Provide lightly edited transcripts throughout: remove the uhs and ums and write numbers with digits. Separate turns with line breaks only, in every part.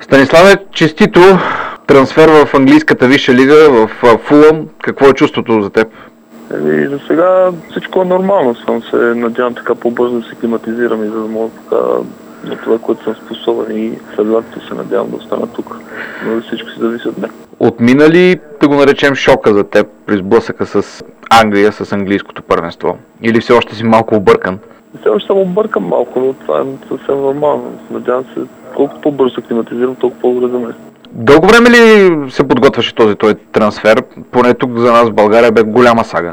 Станиславе, честито трансфер в английската висша лига, в Фулъм. Какво е чувството за теб?
За сега всичко е нормално. Съм се надявам така по-бързо да се климатизирам и за да мога така на това, което съм способен и след лятото се надявам да остана тук. Но всичко си зависи от мен.
Отмина ли, да го наречем, шока за теб при сблъсъка с Англия, с английското първенство? Или все още си малко объркан?
Все още съм объркан малко, но това е съвсем нормално. Надявам се, колкото по-бързо се климатизирам, толкова по-добре за мен.
Дълго време ли се подготвяше този трансфер? Поне тук за нас в България бе голяма сага.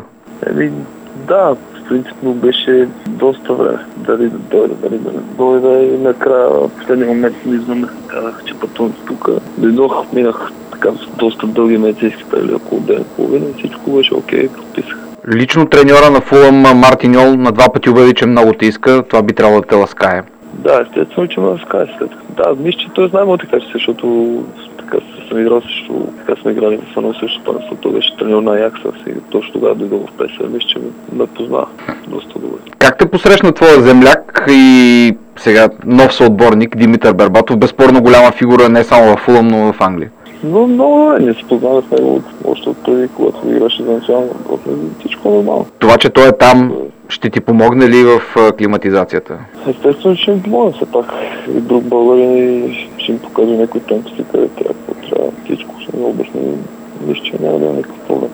Да, принципно беше доста време. Дали да дойде и накрая в последния момент ми изнаме. Казах, че пътувам тук. Дойдох, минах така доста дълги медицински прегледи, около ден и половина и всичко беше окей, подписах.
Лично треньора на Фулъм Мартин Йол на 2 пъти обяви, че много те иска. Това би трябвало да те ласкае.
Да, естествено, че ме ласкае след. Да, мисля, че той знае да каже, защото така съм играл също, така сме играли в едно също първенство. Той беше треньор на Аякса и точно тогава дойдох в ПСВ. Мисля, че ме познава доста добре.
Как те посрещна твоя земляк и сега нов съотборник Димитър Бербатов? Безспорно голяма фигура не само в Фулъм, но в Англия.
Но много ние се познаваме с него още от преди, когато играше за национална отборна. Всичко нормално.
Това, че той е там, ще ти помогне ли в климатизацията?
Естествено, ще им помогне все пак. И друг българин ще им покаже някой темпости, къде трябва. Всичко ще ми обясни. Мисля, че няма да има никакъв проблем.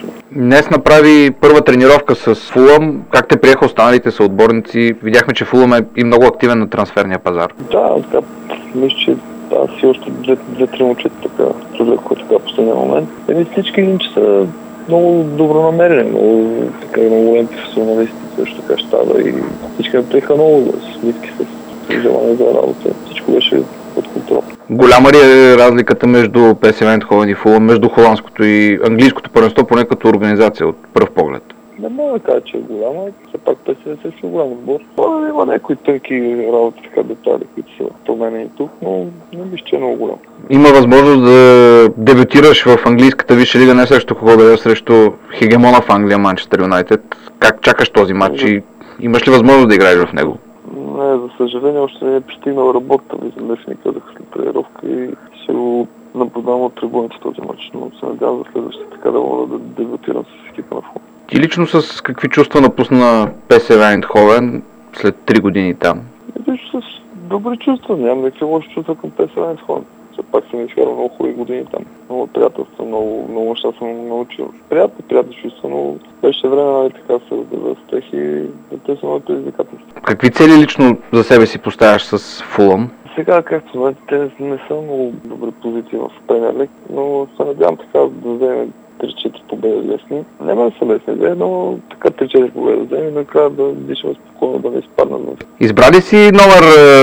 Днес направи първа тренировка с Фулъм. Как те приеха останалите съотборници? Видяхме, че Фулъм е и много активен на трансферния пазар.
Да, така, мисля, че си още две-три момчета така привлекоха така в последния момент. Всички им, че са много добронамерени, много големи професионалисти, също така щаба и всички ме приеха много с нитки, с желание за работа. Всичко беше под контрол.
Голяма ли е разликата между ПСВ Айндховен и Фулъм, между холандското и английското първенство, поне като организация от пръв поглед?
Не мога да кажа, че е голяма, все пак ПСВ също голям отбор. Има някои тънки работи, така детали, които са променени тук, но не мисля, че е много голям.
Има възможност да дебютираш в английската висша лига, не срещу кого да е, срещу хегемона в Англия, Манчестър Юнайтед. Как чакаш този матч и имаш ли възможност да играеш в него?
Не, за съжаление, още не е пристигнала работата ми, за днес ми казаха след тренировка и ще го наблюдавам от трибуните този матч, но се надявам за следващата така да мога да дебютирам с екипа на Фулъм.
Ти лично с какви чувства напусна ПСВ Айндховен след 3 години там?
Лично с добри чувства, нямам някакви лоши чувства към ПСВ Айндховен. Все пак съм изкарал много хубави години там. Много приятелства, много неща съм научил. Приятни чувства, но беше време така се да успех и да търся нови предизвикателства.
Какви цели лично за себе си поставяш с Фулъм?
Сега, както знаете, те не са много добри позиции в Премиер Лиг, но се надявам така да вземем 3-4 победи лесни. Няма да са лесни, но така 3-4 победи да вземем и накрая да дишаме спокойно, да не изпаднем.
Избрали си номер,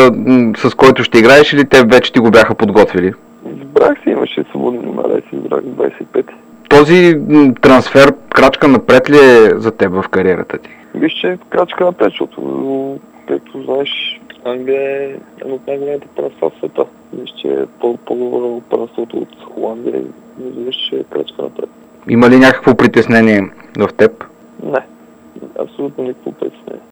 с който ще играеш, или те вече ти го бяха подготвили?
Избрах си, имаше свободни номера и си избрах 25.
Този трансфер крачка напред ли е за теб в кариерата ти?
Виж, че е крачка напред, защото, както знаеш, Англия е едно от най-големите първенства в света. Виж, че е по-добро първенството от Холандия и виж, че е крачка напред.
Има ли някакво притеснение в теб?
Не, абсолютно никакво притеснение.